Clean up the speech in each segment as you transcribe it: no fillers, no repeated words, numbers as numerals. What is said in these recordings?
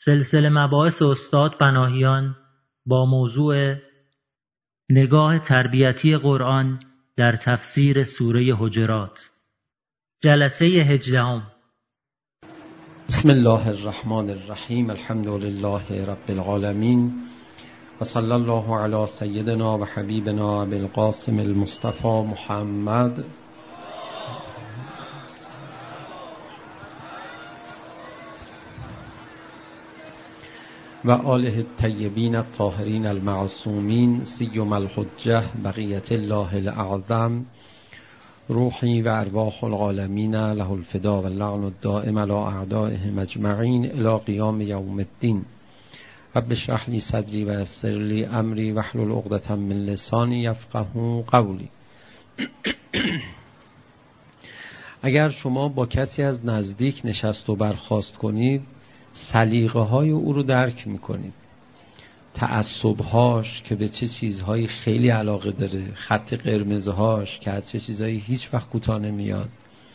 سلسله مباحث استاد پناهیان با موضوع نگاه تربیتی قرآن در تفسیر سوره حجرات، جلسه 18. بسم الله الرحمن الرحیم. الحمد لله رب العالمین و صلی الله علی سیدنا و حبیبنا ابی القاسم المصطفى محمد و آله الطیبین الطاهرین المعصومین سیما الحجة بقیة الله الاعظم روحی و ارواح العالمین له الفدا و اللعن الدائم علی اعدائهم اجمعین الی قیام یوم الدین. رب اشرح لی صدری و یسر لی امری واحلل عقدة من لسانی یفقهوا قولی. اگر شما با کسی از نزدیک نشست و برخاست کنید، سلیقه های او رو درک میکنید، تعصبهاش که به چه چیزهایی خیلی علاقه داره، خط قرمزهاش که از چه چیزهایی هیچ وقت کوتاه نمیاد،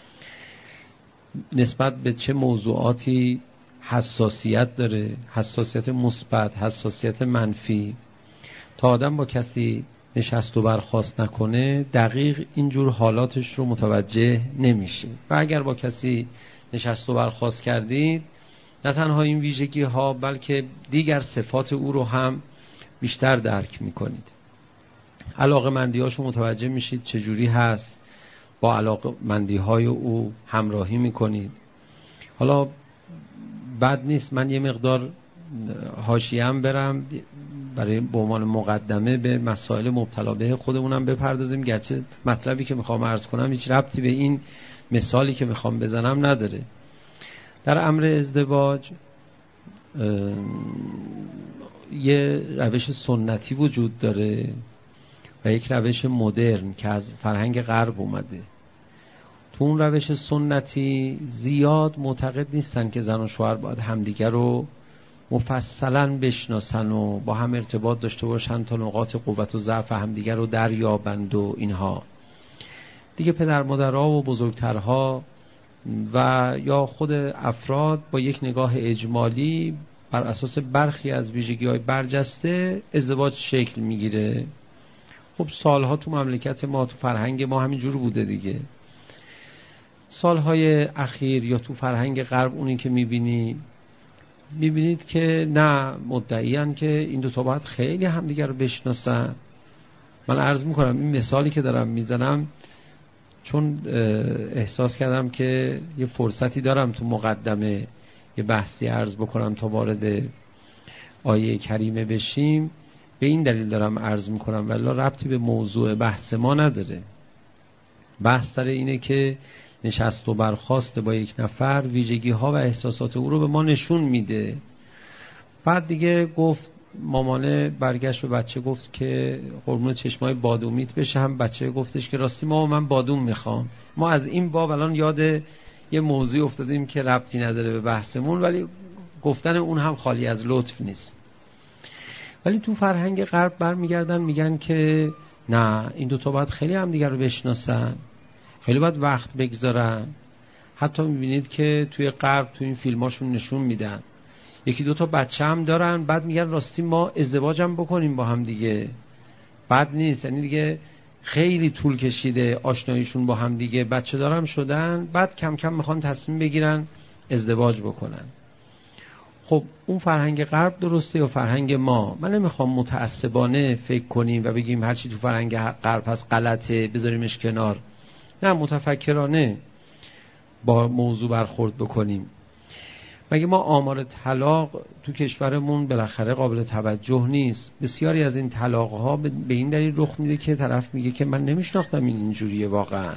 نسبت به چه موضوعاتی حساسیت داره، حساسیت مثبت، حساسیت منفی. تا آدم با کسی نشست و برخاست نکنه دقیق اینجور حالاتش رو متوجه نمیشه. و اگر با کسی نشست و برخاست کردید، نه تنها این ویژگی ها بلکه دیگر صفات او رو هم بیشتر درک میکنید. علاقه‌مندی هاشو متوجه میشید چجوری هست، با علاقه‌مندی های او همراهی میکنید. حالا بد نیست من یه مقدار حاشیه‌ام برم برای به عنوان مقدمه به مسائل مبتلا به خودمونم بپردازیم، گرچه مطلبی که میخوام عرض کنم هیچ ربطی به این مثالی که میخوام بزنم نداره. در امر ازدواج یه روش سنتی وجود داره و یک روش مدرن که از فرهنگ غرب اومده. تو اون روش سنتی زیاد معتقد نیستن که زن و شوهر باید همدیگر رو مفصلاً بشناسن و با هم ارتباط داشته باشن تا نقاط قوت و ضعف همدیگر رو دریابند و اینها. دیگه پدر مادرها و بزرگترها و یا خود افراد با یک نگاه اجمالی بر اساس برخی از ویژگی‌های برجسته ازدواج شکل میگیره. خب سالها تو مملکت ما، تو فرهنگ ما همینجور بوده دیگه. سالهای اخیر یا تو فرهنگ غرب اونی که میبینید که نه، مدعیان که این دو تا باید خیلی همدیگر رو بشناسن. من عرض میکنم این مثالی که دارم میزنم چون احساس کردم که یه فرصتی دارم تو مقدمه یه بحثی عرض بکنم تا وارد آیه کریمه بشیم، به این دلیل دارم عرض میکنم، ولی ربطی به موضوع بحث ما نداره. بحث سر اینه که نشست و برخاست با یک نفر ویژگی ها و احساسات او رو به ما نشون میده. بعد دیگه گفت، مامانه برگشت به بچه گفت که قربون چشمای بادومیت بشه. هم بچه گفتش که راستی مامان من بادوم میخوام. ما از این باب الان یاد یه موضوع افتادیم که ربطی نداره به بحثمون، ولی گفتن اون هم خالی از لطف نیست. ولی تو فرهنگ غرب برمیگردن میگن که نه، این دوتا باید خیلی هم دیگر رو بشناسن، خیلی باید وقت بگذارن. حتی میبینید که توی غرب تو این فیلماشون نشون میدن یکی دوتا بچه هم دارن، بعد میگن راستی ما ازدواج هم بکنیم با هم دیگه. بد نیست، یعنی دیگه خیلی طول کشیده آشناییشون با هم دیگه، بچه دارم شدن، بعد کم کم میخوان تصمیم بگیرن ازدواج بکنن. خب اون فرهنگ غرب درسته یا فرهنگ ما؟ من نمیخوام متعصبانه فکر کنیم و بگیم هرچی تو فرهنگ غرب هست غلطه بذاریمش کنار. نه، متفکرانه با موضوع برخورد بکنیم. مگه ما آمار طلاق تو کشورمون بالاخره قابل توجه نیست؟ بسیاری از این طلاق‌ها به این دلیل رخ میده که طرف میگه که من نمیشناختم این اینجوریه واقعا.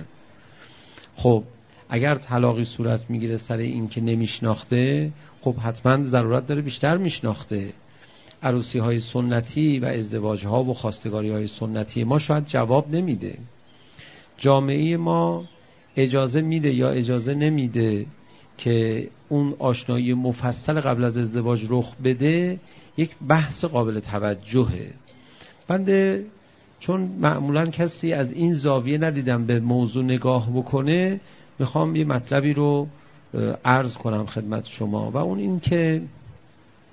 خب اگر طلاقی صورت میگیره سر این که نمیشناخته، خب حتما ضرورت داره بیشتر میشناخته. عروسی‌های سنتی و ازدواج‌ها و خواستگاری‌های سنتی ما شاید جواب نمیده. جامعه ما اجازه میده یا اجازه نمیده که اون آشنایی مفصل قبل از ازدواج رخ بده، یک بحث قابل توجهه. بنده چون معمولا کسی از این زاویه ندیدم به موضوع نگاه بکنه، میخوام یه مطلبی رو عرض کنم خدمت شما و اون این که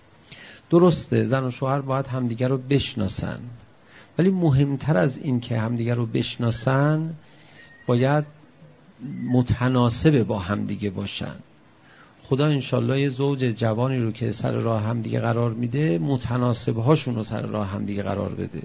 درسته زن و شوهر باید همدیگر رو بشناسن، ولی مهمتر از این که همدیگر رو بشناسن باید متناسب با همدیگه باشن. خدا انشالله یه زوج جوانی رو که سر راه همدیگه قرار میده متناسب هاشون رو سر راه همدیگه قرار بده.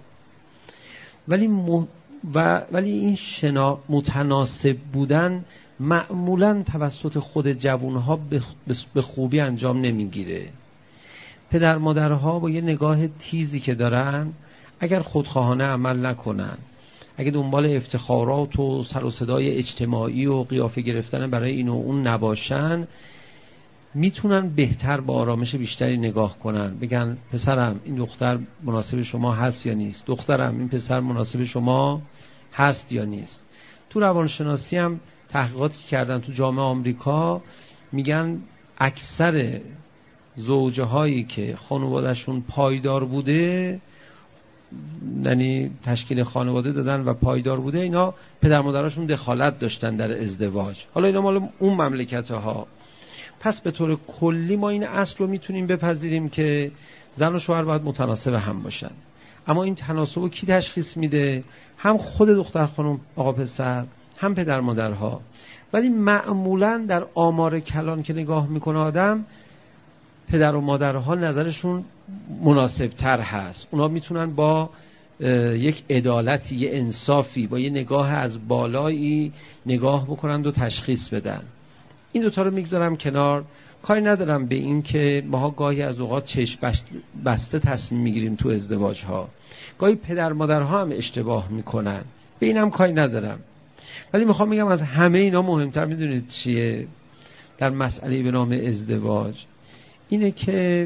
ولی این متناسب بودن معمولاً توسط خود جوانها به خوبی انجام نمیگیره. پدر مادرها با یه نگاه تیزی که دارن اگر خودخواهانه عمل نکنن، اگه دنبال افتخارات و سر و صدای اجتماعی و قیافه گرفتن برای این و اون نباشن، میتونن بهتر با آرامش بیشتری نگاه کنن. بگن پسرم این دختر مناسب شما هست یا نیست، دخترم این پسر مناسب شما هست یا نیست. تو روانشناسی هم تحقیقاتی که کردن تو جامعه آمریکا میگن اکثر زوجه هایی که خانوادهشون پایدار بوده، یعنی تشکیل خانواده دادن و پایدار بوده، اینا پدر مادرشون دخالت داشتن در ازدواج. حالا اینا مال اون مملکت ها. پس به طور کلی ما این اصل رو میتونیم بپذیریم که زن و شوهر باید متناسب هم باشن. اما این تناسب رو کی تشخیص میده؟ هم خود دختر خانم آقا پسر، هم پدر مادرها. ولی معمولا در آمار کلان که نگاه میکنه آدم، پدر و مادرها نظرشون مناسب تر هست. اونا میتونن با یک عدالتی، یه انصافی، با یه نگاه از بالایی نگاه بکنند و تشخیص بدن. این دوتا رو میگذارم کنار. کاری ندارم به این که ماها گاهی از اوقات چشم بسته تصمیم میگیریم تو ازدواج ها، گاهی پدر مادرها هم اشتباه میکنن، به اینم کاری ندارم. ولی میخوام بگم از همه اینا مهمتر میدونید چیه در مسئله به نام ازدواج؟ اینه که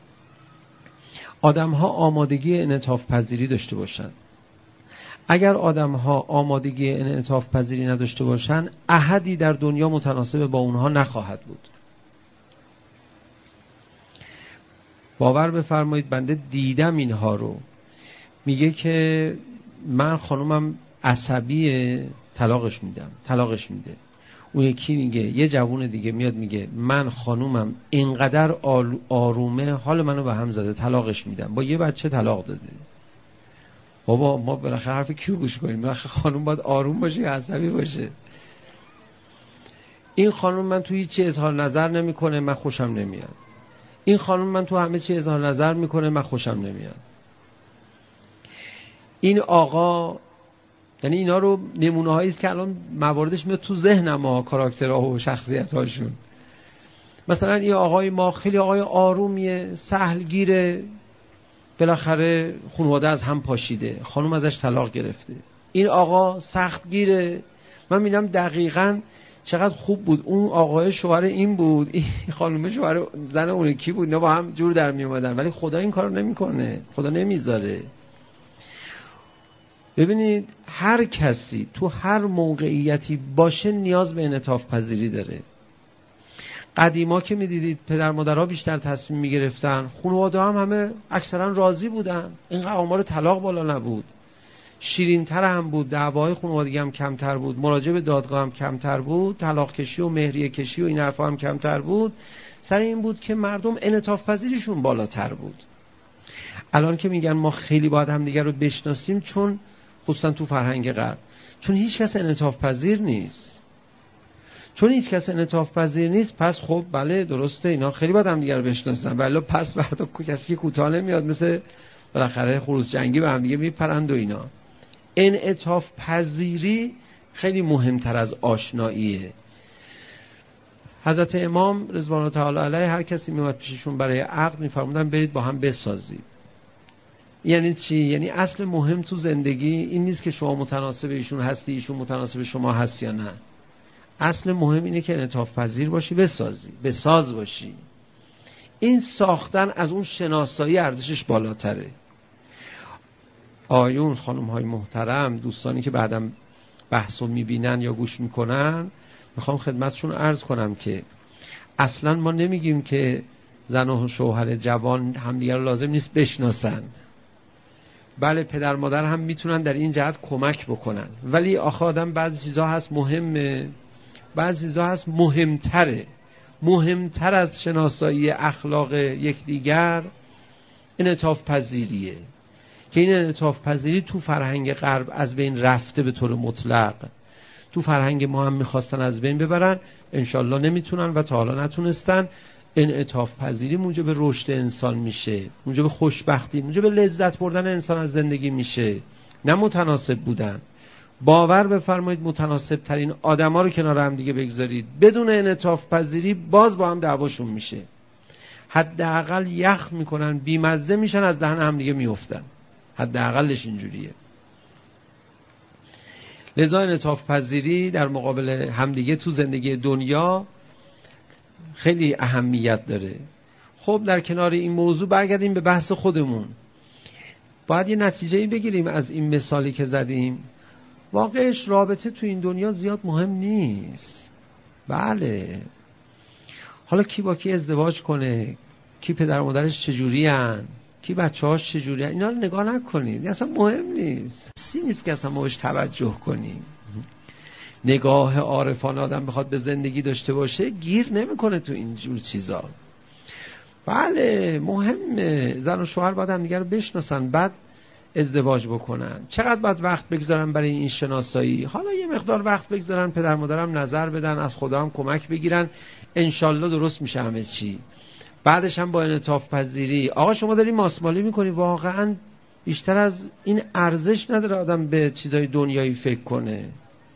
آدم‌ها آمادگی انعطاف پذیری داشته باشن. اگر آدم‌ها آمادگی انعطاف پذیری نداشته باشن، احدی در دنیا متناسب با اونها نخواهد بود. باور بفرمایید بنده دیدم اینها رو. میگه که من خانومم عصبیه، طلاقش میده. اون یکی میگه، یه جوون دیگه میاد میگه من خانومم اینقدر آرومه، حال منو به هم زده، طلاقش میدم. با یه بچه طلاق داده. بابا ما بالاخره حرف کیو گوش کنیم؟ بالاخره خانوم باید آروم باشه یا عصبی باشه؟ این خانوم من تو هیچ چی اظهار نظر نمیکنه، من خوشم نمیاد. این خانوم من تو همه چی اظهار نظر میکنه، من خوشم نمیاد. این آقا، یعنی اینا رو نمونه هایی است که الان مواردش میاد تو ذهنم ها، کاراکترها و شخصیت هاشون. مثلا این آقای ما خیلی آقای آرومیه، سهلگیره، بالاخره خانواده از هم پاشیده، خانم ازش طلاق گرفته. این آقا سختگیره، من میدم دقیقاً چقدر خوب بود اون آقای شوهر این بود، این خانم شوهر زن اون کی بود، اینا با هم جور در می اومدن. ولی خدا این کارو نمیکنه، خدا نمیذاره. ببینید هر کسی تو هر موقعیتی باشه نیاز به انعطاف پذیری داره. قدیما که میدیدید پدر مادرها بیشتر تصمیم میگرفتن، خانواده هم همه اکثرا راضی بودن، اینقدر آمار طلاق بالا نبود، شیرین‌تر هم بود، دعواهای خانوادگی هم کمتر بود، مراجعه به دادگاه هم کمتر بود، طلاق کشی و مهریه کشی و این حرفا هم کمتر بود. سر این بود که مردم انعطاف پذیریشون بالاتر بود. الان که میگن ما خیلی باید هم دیگر رو بشناسیم، چون خصوصا تو فرهنگ غرب، چون هیچ کس انعطاف پذیر نیست. پس خب بله درسته اینا خیلی باید هم دیگر رو بشناسن، ولی پس بردا کسی که کوتاه نمیاد، مثل بالاخره خروس جنگی به هم دیگه میپرند و اینا. انعطاف پذیری خیلی مهمتر از آشناییه. حضرت امام رضوان الله تعالی علیه هر کسی میومد پیششون برای عقد میفرمودن برید با هم بسازید. یعنی چی؟ یعنی اصل مهم تو زندگی این نیست که شما متناسب ایشون هستی، ایشون متناسب شما هست یا نه. اصل مهم اینه که انعطاف پذیر باشی، بساز باشی. این ساختن از اون شناسایی ارزشش بالاتره. آیون خانم های محترم، دوستانی که بعدم بحثو میبینن یا گوش میکنن، میخوام خدمتشون عرض کنم که اصلا ما نمیگیم که زن و شوهر جوان همدیگر لازم نیست بشناسن. بله پدر مادر هم میتونن در این جهت کمک بکنن، ولی آخه آدم بعضی چیزا هست مهمه، بعضی چیزا هست مهمتر از شناسایی اخلاق یکدیگر انعطاف پذیریه که این انعطاف پذیری تو فرهنگ غرب از بین رفته به طور مطلق. تو فرهنگ ما هم میخواستن از بین ببرن، انشالله نمیتونن و تا حالا نتونستن. انعطاف پذیری موجب رشد انسان میشه، موجب خوشبختی، موجب لذت بردن انسان از زندگی میشه، نه متناسب بودن. باور بفرمایید متناسب ترین آدما رو کنار هم دیگه بگذارید، بدون انعطاف پذیری باز با هم دعواشون میشه. حداقل یخ میکنن، بیمزه میشن، از دهن هم دیگه میافتن. حداقلش اینجوریه. لذا انعطاف پذیری در مقابل همدیگه تو زندگی دنیا خیلی اهمیت داره. خب در کنار این موضوع برگردیم به بحث خودمون. باید یه نتیجه‌ای بگیریم از این مثالی که زدیم. واقعش رابطه تو این دنیا زیاد مهم نیست. بله، حالا کی با کی ازدواج کنه، کی پدر و مادرش چجوری هن، کی بچه‌هاش چجوری هن، اینا رو نگاه نکنید، اصلا مهم نیست. نیست که اصلا ما بهش توجه کنیم. نگاه عارفانه آدم بخواد به زندگی داشته باشه گیر نمیکنه تو این جور چیزا. بله مهمه، زن و شوهر باید هم دیگه رو بشناسن، بعد ازدواج بکنن. چقدر باید وقت بگذارن برای این شناسایی؟ حالا یه مقدار وقت بگذارن، پدر مادرم نظر بدن، از خدا هم کمک بگیرن، انشالله درست میشه همه چی. بعدش هم با انعطاف پذیری. آقا شما داری ماسمالی میکنی، واقعا بیشتر از این ارزش نداره آدم به چیزای دنیایی فکر کنه.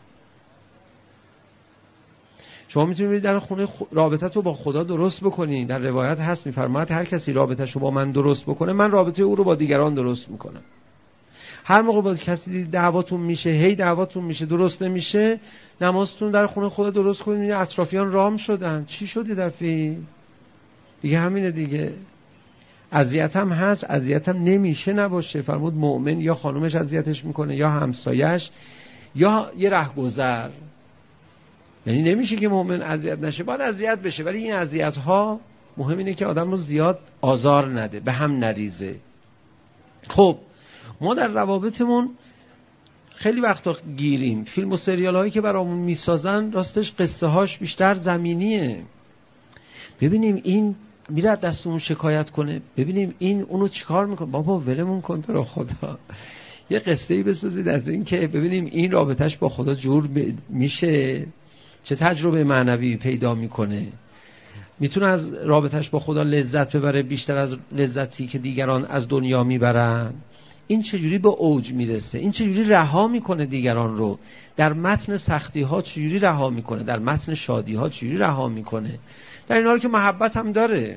شما میتونید برید در خونه رابطت رو با خدا درست بکنید. در روایت هست میفرماید هر کسی رابطش رو با من درست بکنه، من رابطه او رو با دیگران درست میکنم. هر موقع با کسی دعواتون میشه، هی دعواتون میشه، درست نمیشه، نمازتون در خونه خدا درست کنید. اطرافیان رام شدن، چی شدی دفعه دیگه؟ همینه دیگه. اذیت هم هست، اذیت هم نمیشه نباشه. فرمود مؤمن یا خانومش اذیتش میکنه، یا همسایش، یا یه رهگذر. یعنی نمیشه که مؤمن اذیت نشه، باید اذیت بشه. ولی این اذیت ها مهم اینه که آدم رو زیاد آزار نده، به هم نریزه. خب ما در روابطمون خیلی وقتا گیریم. فیلم و سریال هایی که برامون میسازن راستش قصه هاش بیشتر زمینیه. ببینیم این میره دستمون شکایت کنه، ببینیم این اونو چیکار میکنه، بابا ولمون کن تو رو خدا. یه قصه ای بسازید از این که ببینیم این رابطش با خدا جور میشه، چه تجربه معنوی پیدا میکنه، میتونه از رابطش با خدا لذت ببره بیشتر از لذتی که دیگران از دنیا میبرن. این چجوری به اوج میرسه، این چجوری رها میکنه دیگران رو، در متن سختی ها چجوری رها میکنه، در متن شادی ها چجوری رها میکنه، در این حال که محبت هم داره.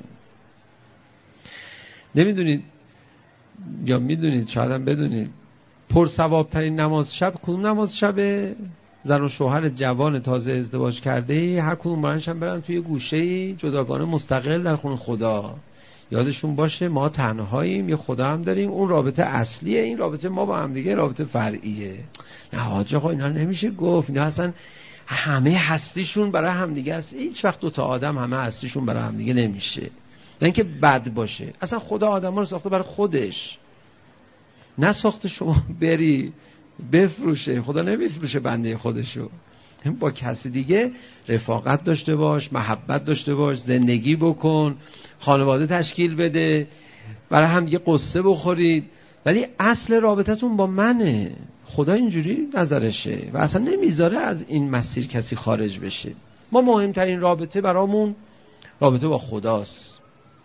نمیدونید یا میدونید، شاید هم بدونید، پر ثواب ترین نماز شب کدوم نماز شبه؟ زن و شوهر جوان تازه ازدواج کرده هر کدوم برنشن برن توی گوشه‌ای جداگانه مستقل در خونه خدا، یادشون باشه ما تنهاییم، یه خدا هم داریم، اون رابطه اصلیه، این رابطه ما با هم دیگه رابطه فرعیه. نه حاج آقا اینا نمیشه گفت، اینا اصلا همه هستیشون برای هم دیگه است. هیچ وقت دو تا آدم همه هستیشون برای هم دیگه نمیشه. نه اینکه بد باشه، اصلا خدا آدم‌ها رو ساخته برای خودش، نه ساخته شما بری بفروشه. خدا نمیفروشه بنده خودشو. با کسی دیگه رفاقت داشته باش، محبت داشته باش، زندگی بکن، خانواده تشکیل بده، برای هم دیگه قصه بخورید، ولی اصل رابطتون با منه. خدا اینجوری نظرشه و اصلا نمیذاره از این مسیر کسی خارج بشه. ما مهمترین رابطه برامون رابطه با خداست.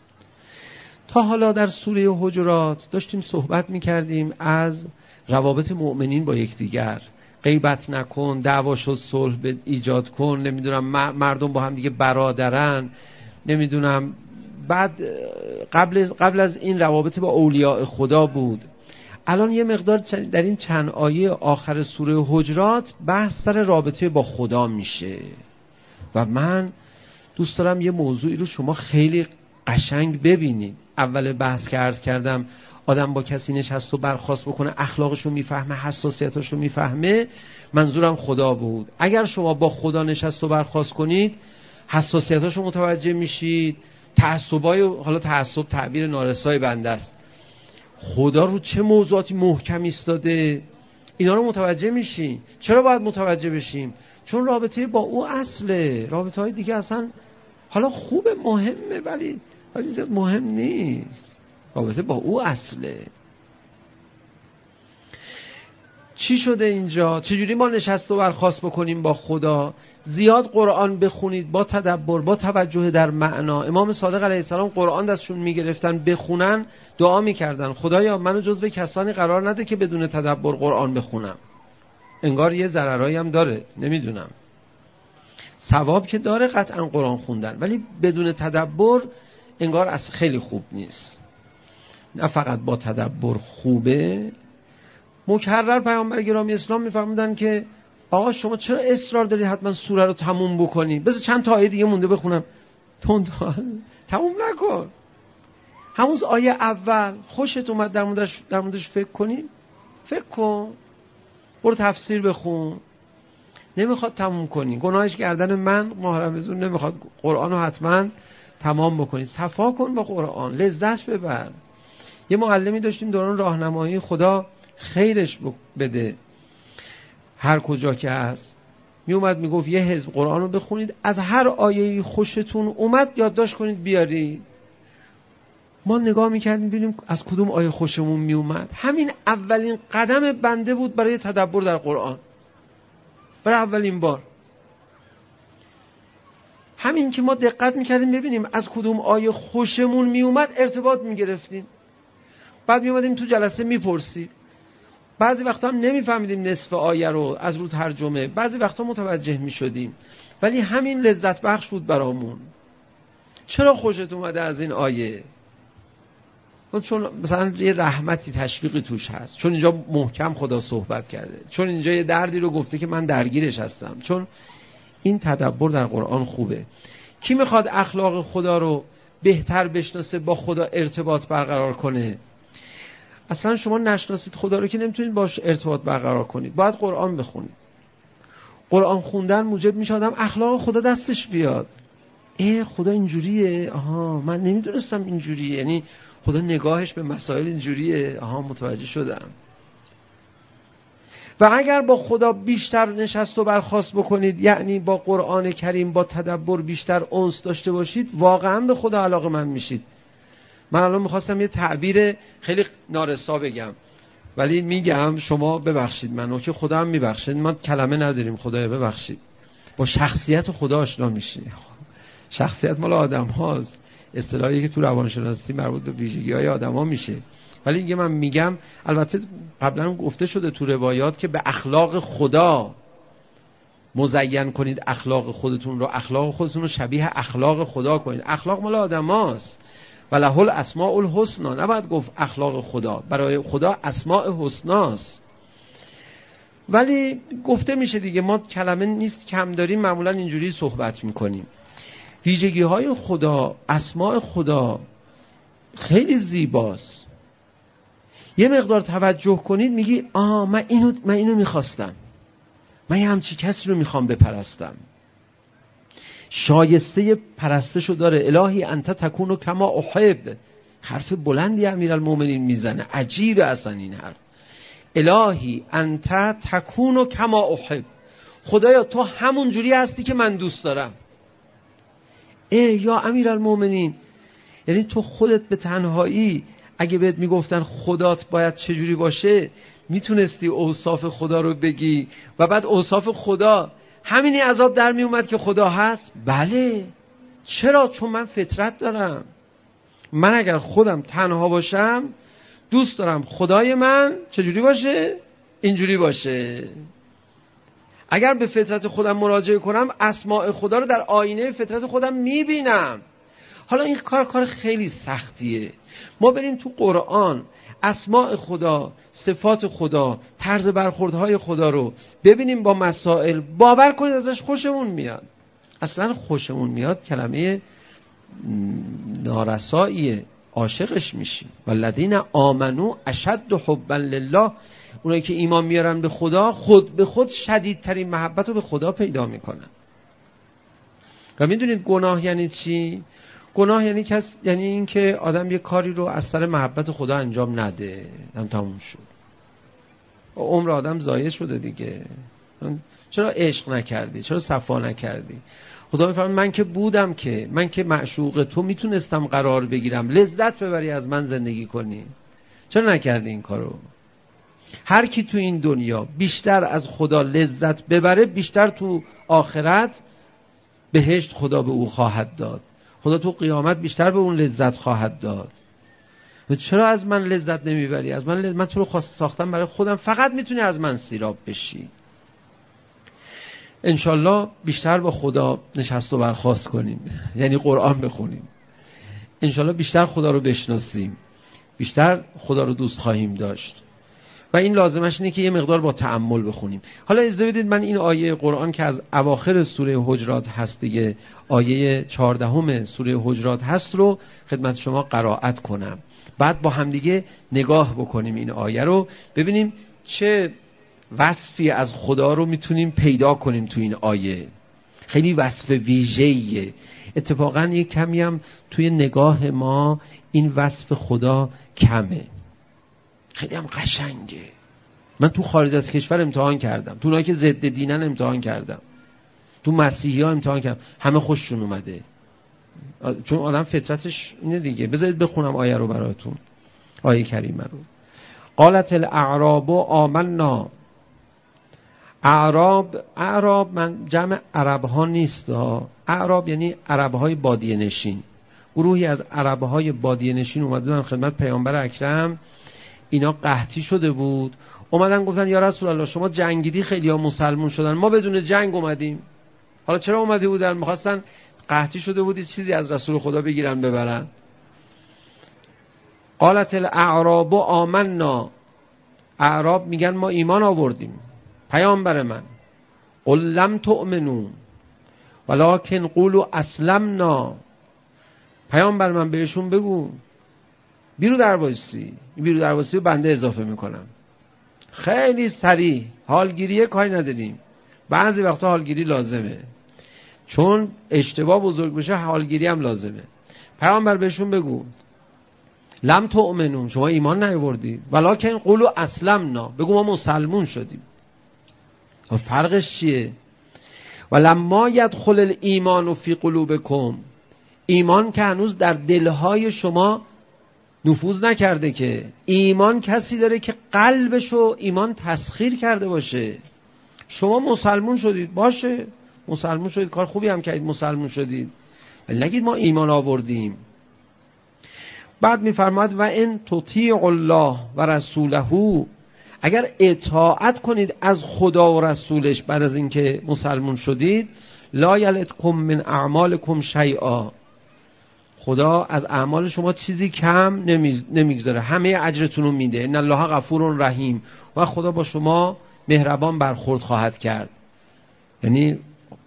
تا حالا در سوره حجرات داشتیم صحبت میکردیم از روابط مؤمنین با یکدیگر. غیبت نکن، دعوا شد صلح ایجاد کن، نمیدونم مردم با هم دیگه برادرن، نمیدونم. بعد قبل از این روابط با اولیاء خدا بود. الان یه مقدار در این چند آیه آخر سوره حجرات بحث سر رابطه با خدا میشه و من دوست دارم یه موضوعی رو شما خیلی قشنگ ببینید. اول بحث که عرض کردم آدم با کسی نشست و برخاست بکنه، اخلاقشو میفهمه، حساسیتاشو میفهمه، منظورم خدا بود. اگر شما با خدا نشست و برخاست کنید، حساسیتاشو متوجه میشید، تعصبای، حالا تعصب تعبیر نارسای بنده است، خدا رو چه موضوعاتی محکم ایستاده، اینا رو متوجه میشین. چرا باید متوجه بشیم؟ چون رابطه با او اصله. رابطه های دیگه اصلا حالا خوبه، مهمه، ولی زیاد مهم نیست. رابطه با او اصله. چی شده اینجا؟ چجوری ما نشست و برخاست بکنیم با خدا؟ زیاد قرآن بخونید با تدبر، با توجه در معنا. امام صادق علیه السلام قرآن دستشون میگرفتن بخونن، دعا میکردن خدایا منو جزو کسانی قرار نده که بدون تدبر قرآن بخونم. انگار یه ضررایی هم داره، نمیدونم. ثواب که داره قطعا قرآن خوندن، ولی بدون تدبر انگار از خیلی خوب نیست. نه فقط با تدبر خوبه. مکرر پیامبر گرامی اسلام میفرمودن که آقا شما چرا اصرار دارید حتما سوره رو تموم بکنی؟ بذار چند تا آیه دیگه مونده بخونم. تموم نکن. همون آیه اول خوشت اومد در موردش فکر کنی، فکر کن، برو تفسیر بخون. نمیخواد تموم کنی، گناهش گردن من ماه رمضان، نمیخواد قرآن رو حتما تمام بکنی. صفا کن با قرآن، لذت ببر. یه معلمی داشتیم دوران راهنمایی، خدا خیرش بده، هر کجا که هست، می اومد میگفت یه حزب قرآن رو بخونید، از هر آیه‌ای خوشتون اومد یادداشت کنید بیارید. ما نگاه میکردیم ببینیم از کدوم آیه خوشمون می اومد. همین اولین قدم بنده بود برای تدبر در قرآن، برای اولین بار. همین که ما دقت میکردیم ببینیم از کدوم آیه خوشمون می اومد، ارتباط میگرفتیم. بعد می اومدیم تو جلسه میپرسید. بعضی وقتا هم نمیفهمیدیم نصف آیه رو از رو ترجمه، بعضی وقتا متوجه میشدیم، ولی همین لذت بخش بود برامون. چرا خوشت اومده از این آیه؟ چون مثلا یه رحمتی، تشویقی توش هست، چون اینجا محکم خدا صحبت کرده، چون اینجا یه دردی رو گفته که من درگیرش هستم، چون این تدبر در قرآن خوبه. کی میخواد اخلاق خدا رو بهتر بشناسه، با خدا ارتباط برقرار کنه؟ اصلا شما نشناسید خدا رو که نمیتونید باش ارتباط برقرار کنید. باید قرآن بخونید. قرآن خوندن موجب میشه آدم اخلاق خدا دستش بیاد. خدا اینجوریه، آها من نمیدونستم اینجوریه، یعنی خدا نگاهش به مسائل اینجوریه، آها متوجه شدم. و اگر با خدا بیشتر نشست و برخاست بکنید، یعنی با قرآن کریم با تدبر بیشتر انس داشته باشید، واقعا به خدا علاقه‌مند میشید. من الان میخواستم یه تعبیر خیلی نارسا بگم، ولی میگم، شما ببخشید منو که خدا هم میبخشید، ما کلمه نداریم، خدایا ببخشید. با شخصیت خدا آشنا میشی. شخصیت مال آدم هاست، اصطلاحی که تو روانشناسی مربوط به ویژگی‌های آدم‌ها میشه. ولی اینکه من میگم، البته قبلا گفته شده تو روایات که به اخلاق خدا مزین کنید اخلاق خودتون رو شبیه اخلاق خدا کنید. اخلاق مال آدم‌هاست. وله الاسماء الحسنا، نباید گفت اخلاق خدا، برای خدا اسماء حسناست. ولی گفته میشه دیگه، ما کلمه نیست کم داریم، معمولا اینجوری صحبت میکنیم. ویژگی های خدا، اسماء خدا خیلی زیباست. یه مقدار توجه کنید میگی من اینو میخواستم، من یه همچی کسی رو میخوام بپرستم، شایسته پرستشو داره. الهی انت تکونو کما احب. حرف بلندی امیرالمومنین میزنه، عجیبه اصلا این حرف. الهی انت تکونو کما احب، خدایا تو همون جوری هستی که من دوست دارم. یا امیرالمومنین، یعنی تو خودت به تنهایی اگه بهت میگفتن خدات باید چجوری باشه، میتونستی اوصاف خدا رو بگی و بعد اوصاف خدا همینی عذاب در می اومد که خدا هست؟ بله. چرا؟ چون من فطرت دارم. من اگر خودم تنها باشم دوست دارم خدای من چجوری باشه؟ اینجوری باشه. اگر به فطرت خودم مراجعه کنم، اسماء خدا رو در آینه فطرت خودم میبینم. حالا این کار خیلی سختیه. ما بریم تو قرآن اسماء خدا، صفات خدا، طرز برخوردهای خدا رو ببینیم با مسائل، باور کنید ازش خوشمون میاد. اصلا خوشمون میاد کلمه نارساییه، عاشقش میشیم. والذین آمنو اشد حبا لله، اونایی که ایمان میارن به خدا، خود به خود شدیدترین محبت رو به خدا پیدا میکنن. و میدونید گناه یعنی چی؟ گناه یعنی این که آدم یه کاری رو از سر محبت خدا انجام نده، هم تموم شد. عمر آدم ضایع شده دیگه. چرا عشق نکردی؟ چرا صفا نکردی؟ خدا میفرماید من که معشوق تو میتونستم قرار بگیرم، لذت ببری از من زندگی کنی، چرا نکردی این کارو؟ هر کی تو این دنیا بیشتر از خدا لذت ببره، بیشتر تو آخرت بهشت خدا به او خواهد داد، خدا تو قیامت بیشتر به اون لذت خواهد داد. چرا از من لذت نمیبری؟ از من تو رو ساختم برای خودم، فقط میتونی از من سیراب بشی. انشالله بیشتر با خدا نشست و برخاست کنیم، یعنی قرآن بخونیم، انشالله بیشتر خدا رو بشناسیم، بیشتر خدا رو دوست خواهیم داشت و این لازمش اینه که یه مقدار با تأمل بخونیم. حالا اجازه بدید من این آیه قرآن که از اواخر سوره حجرات هست دیگه، آیه 14 سوره حجرات هست رو خدمت شما قرائت کنم، بعد با همدیگه نگاه بکنیم این آیه رو، ببینیم چه وصفی از خدا رو میتونیم پیدا کنیم تو این آیه. خیلی وصف ویژه‌ایه. اتفاقا یه کمی هم توی نگاه ما این وصف خدا کمه، خیلی هم قشنگه. من تو خارج از کشور امتحان کردم، تو اونایی که ضد دینن امتحان کردم، تو مسیحی ها امتحان کردم، همه خوششون اومده، چون آدم فطرتش اینه دیگه. بذارید بخونم آیه رو براتون، آیه کریمه رو. قالت الاعراب آمنا. اعراب من جمع عرب ها نیست ها. اعراب یعنی عرب های بادیه نشین. گروهی از عرب های بادیه نشین اومدن خدمت پیامبر اکرم، اینا قحطی شده بود، اومدن گفتن یا رسول الله شما جنگیدی، خیلی ها مسلمون شدن، ما بدون جنگ اومدیم. حالا چرا اومدی بودن؟ میخواستن، قحطی شده بود، چیزی از رسول خدا بگیرن ببرن. قالت الاعراب آمنا. اعراب میگن ما ایمان آوردیم. پیامبر من قل لم تؤمنوا ولکن قولوا اسلمنا. پیامبر من بهشون بگو بیرو درواسی رو بنده اضافه میکنم. خیلی سریع، حالگیریه کاری نداریم، بعضی وقتا حالگیری لازمه، چون اشتباه بزرگ بشه حالگیری هم لازمه. پیامبر بهشون بگو لم تؤمنون، شما ایمان نیاوردید، ولکن قولوا اسلمنا، بگو ما مسلمون شدیم. فرقش چیه؟ ولما یدخل الایمان فی قلوبکم. ایمان که هنوز در دلهای شما نفوذ نکرده که. ایمان کسی داره که قلبشو ایمان تسخیر کرده باشه. شما مسلمون شدید، باشه مسلمون شدید، کار خوبی هم کردید مسلمون شدید، ولی نگید ما ایمان آوردیم. بعد میفرماد و ان تطیعوا الله و رسوله، اگر اطاعت کنید از خدا و رسولش بعد از اینکه مسلمون شدید، لا یلتکم من اعمالکم شیئا، خدا از اعمال شما چیزی کم نمیگذاره، همه اجرتون رو میده. ان الله غفور رحیم، و خدا با شما مهربان برخورد خواهد کرد. یعنی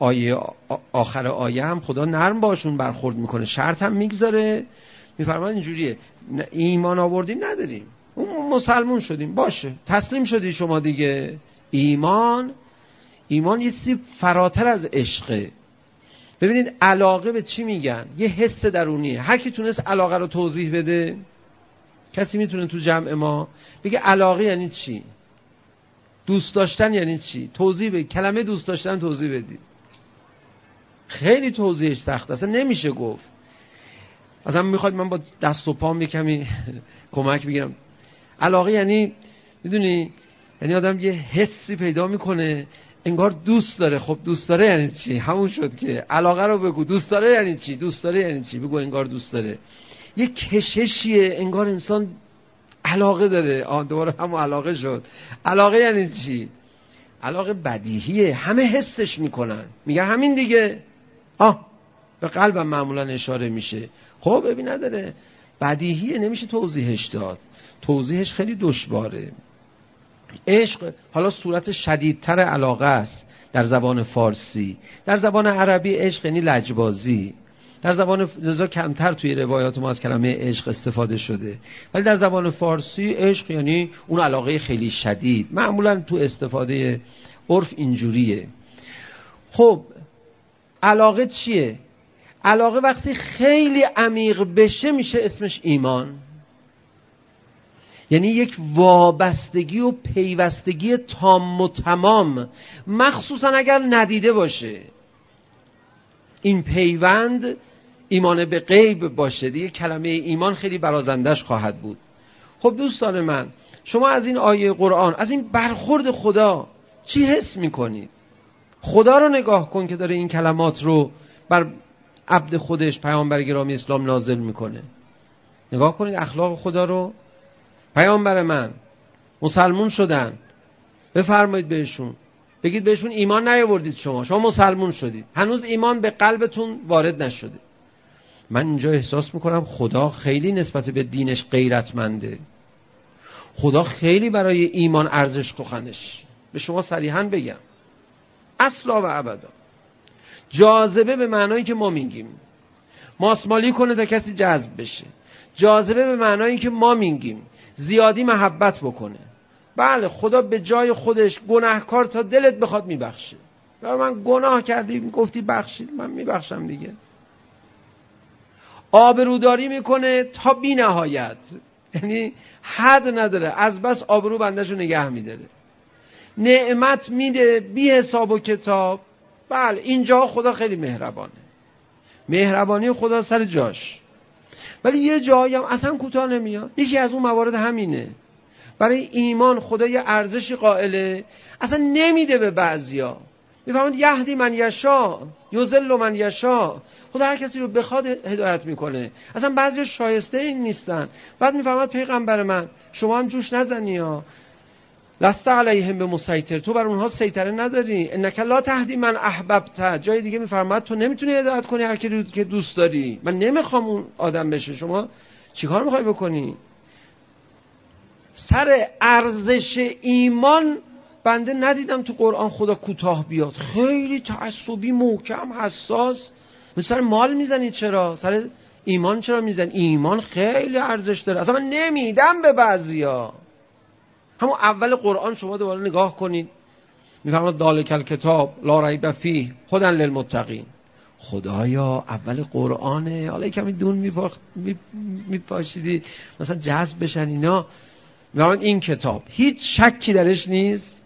آخر آیه هم خدا نرم باشون برخورد میکنه، شرط هم میگذاره. میفرماد اینجوریه، ایمان آوردیم نداریم، مسلمون شدیم، باشه تسلیم شدی شما دیگه. ایمان یه چیزی فراتر از عشقه. ببینید علاقه به چی میگن؟ یه حس درونیه. هر کی تونست علاقه رو توضیح بده؟ کسی میتونه تو جمع ما بگه علاقه یعنی چی؟ دوست داشتن یعنی چی؟ توضیح بده. کلمه دوست داشتن توضیح بدید. خیلی توضیحش سخت، اصلا نمیشه گفت. مثلا میخواد من با دست و پام کمی کمک بگیرم. علاقه یعنی میدونی، یعنی آدم یه حسی پیدا میکنه انگار دوست داره. خب دوست داره یعنی چی؟ همون شد که علاقه رو بگو. دوست داره یعنی چی؟ دوست داره یعنی چی؟ بگو انگار دوست داره. یه کششیه، انگار انسان علاقه داره. دوباره همون علاقه شد. علاقه یعنی چی؟ علاقه بدیهیه، همه حسش میکنن، میگن همین دیگه. به قلبم معمولا اشاره میشه. خب ببین نداره، بدیهیه، نمیشه توضیحش داد، توضیحش خیلی دشواره. عشق حالا صورت شدیدتر علاقه است در زبان فارسی. در زبان عربی عشق یعنی لجبازی. در زبان لذا کمتر توی روایات ما از کلمه عشق استفاده شده، ولی در زبان فارسی عشق یعنی اون علاقه خیلی شدید. معمولا تو استفاده عرف اینجوریه. خب علاقه چیه؟ علاقه وقتی خیلی عمیق بشه میشه اسمش ایمان. یعنی یک وابستگی و پیوستگی تام و تمام، مخصوصا اگر ندیده باشه. این پیوند ایمان به غیب باشه دیگه، کلمه ایمان خیلی برازندش خواهد بود. خب دوستان من، شما از این آیه قرآن، از این برخورد خدا چی حس میکنید؟ خدا رو نگاه کن که داره این کلمات رو بر عبد خودش پیامبر گرامی اسلام نازل میکنه. نگاه کنید اخلاق خدا رو. پیامبر من مسلمون شدن، بفرمایید بهشون، بگید بهشون ایمان نیاوردید، شما مسلمون شدید، هنوز ایمان به قلبتون وارد نشده. من اینجا احساس میکنم خدا خیلی نسبت به دینش غیرتمنده. خدا خیلی برای ایمان ارزش قائلش. به شما صریحاً بگم، اصلا و ابدا. جاذبه به معنایی که ما میگیم، ماسمالی کنه تا کسی جذب بشه. جاذبه به معنایی که ما میگیم زیادی محبت بکنه. بله، خدا به جای خودش گناهکار تا دلت بخواد میبخشه. من گناه کردی گفتی بخشید، من میبخشم دیگه. آبروداری میکنه تا بی نهایت، یعنی حد نداره، از بس آبرو بندشو نگه میداره. نعمت میده بی حساب و کتاب. بله، اینجا خدا خیلی مهربانه، مهربانی خدا سر جاش. ولی یه جایی هم اصلا کوتاه نمیاد. یکی از اون موارد همینه. برای ایمان خدا یه ارزشی قائله، اصلا نمیده به بعضیا. میفرماید یهدی من یشا یضل من یشا. خدا هر کسی رو بخواد هدایت میکنه. اصلا بعضیا شایسته این نیستن. بعد میفرماید پیغمبر من شما هم جوش نزنی ها، لست علیهم بمسیطر، تو بر اونها سیطره نداری. انک لا تهدی من احببت. جای دیگه میفرماید تو نمیتونی هدایت کنی هر کی که دوست داری. من نمیخوام اون آدم بشه، شما چیکار میخوای بکنی؟ سر ارزش ایمان بنده ندیدم تو قرآن خدا کوتاه بیاد. خیلی تعصبی، محکم، حساس. سر مال میزنید چرا؟ سر ایمان چرا میزنید؟ ایمان خیلی ارزش داره، اصلا من نمیدم به بعضیا. همون اول قرآن شما دوباره نگاه کنید، میفرماد ذالک الکتاب لا ریب فیه هدی للمتقین. خدایا اول قرآنه، حالا کمی دون میپاشیدی مثلا جذب بشن اینا. میفرماد این کتاب هیچ شکی درش نیست،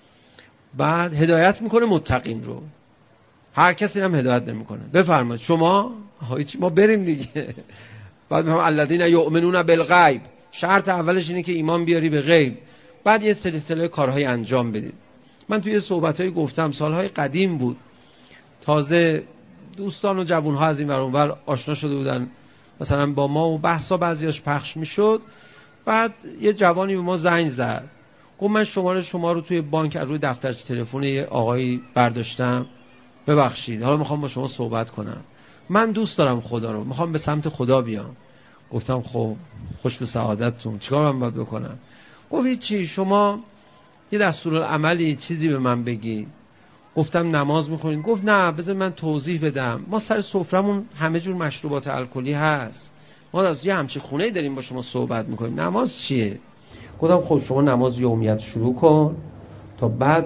بعد هدایت میکنه متقین رو، هر کسی هم هدایت نمیکنه. بفرمایید شما ما بریم دیگه. بعد میفرماد الذین یؤمنون بالغیب. شرط اولش اینه که ایمان بیاری به غیب، بعد یه سلسله کارهای انجام بدید. من توی صحبت‌های گفتم سالهای قدیم بود، تازه دوستان و جوان‌ها از این ور اون ور آشنا شده بودن مثلا با ما و بحثا بعضیاش پخش میشد. بعد یه جوانی به ما زنگ زد، گفت من شماره شما رو توی بانک از روی دفترچه تلفن یه آقایی برداشتم، ببخشید حالا میخوام با شما صحبت کنم. من دوست دارم خدا رو، میخوام به سمت خدا بیام. گفتم خب خوش به سعادتتون، چیکار من باید بکنم؟ گفت چی، شما یه دستورالعملی چیزی به من بگی. گفتم نماز میخونید؟ گفت نه بذار من توضیح بدم. ما سر سفرمون همه جور مشروبات الکلی هست، ما از یه همچین خونه‌ای داریم با شما صحبت میکنیم، نماز چیه؟ گفتم خب شما نماز یومیت شروع کن تا بعد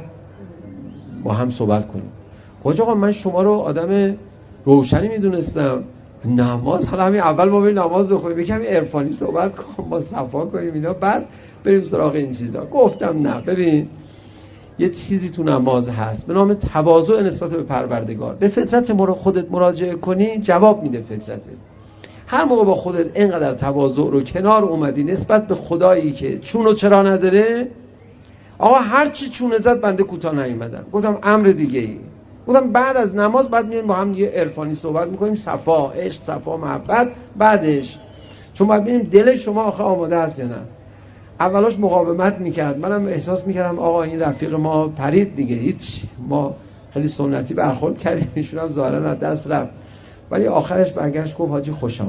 با هم صحبت کنیم. گفت آقا من شما رو آدم روشنی میدونستم، نماز حالا همین اول ما بریم نماز بخونیم، یکم عرفانی صحبت کنیم، با صفا کنیم اینا، بعد بریم سراغ این چیزا. گفتم نه، ببین یه چیزی تو نماز هست به نام تواضع نسبت به پروردگار. به فطرت خودت مراجعه کنی جواب میده فطرتت. هر موقع با خودت اینقدر تواضع رو کنار اومدی نسبت به خدایی که چون و چرا نداره، آقا هر چی چونه زد بنده کوتاه نیومدم. گفتم امر دیگه ای. گفتم بعد از نماز بعد میایم با هم یه عرفانی صحبت میکنیم، صفا، عشق، صفا، محبت. بعدش چون باید ببینیم دل شما آخه آماده است یا نه. اولاش مقاومت میکرد، منم احساس میکردم آقا این رفیق ما پرید دیگه، هیچ، ما خیلی سنتی برخورد کردیم، ایشون هم ظاهرا از دست رفت. ولی آخرش برگشت گفت حاجی خوشم